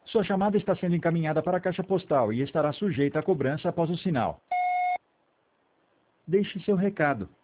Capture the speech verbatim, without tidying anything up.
Sua chamada está sendo encaminhada para a caixa postal e estará sujeita a cobrança após o sinal. Deixe seu recado.